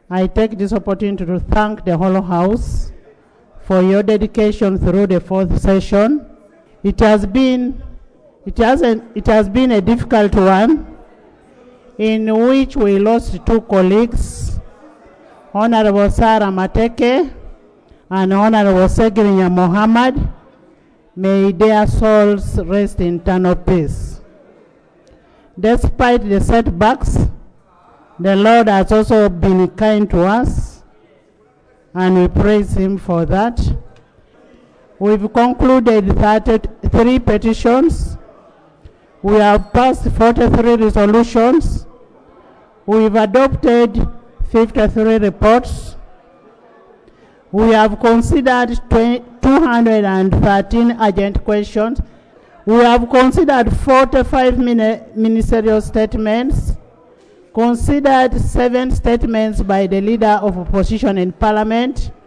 I take this opportunity to thank the whole House for your dedication through the fourth session. It has been a difficult one in which we lost two colleagues, Honorable Sarah Mateke and Honorable Segrinya Mohammed. May their souls rest in eternal peace. Despite the setbacks, the Lord has also been kind to us, and we praise Him for that. We've concluded 33 petitions. We have passed 43 resolutions. We've adopted 53 reports. We have considered 213 urgent questions. We have considered 45 ministerial statements, considered 7 statements by the leader of opposition in Parliament,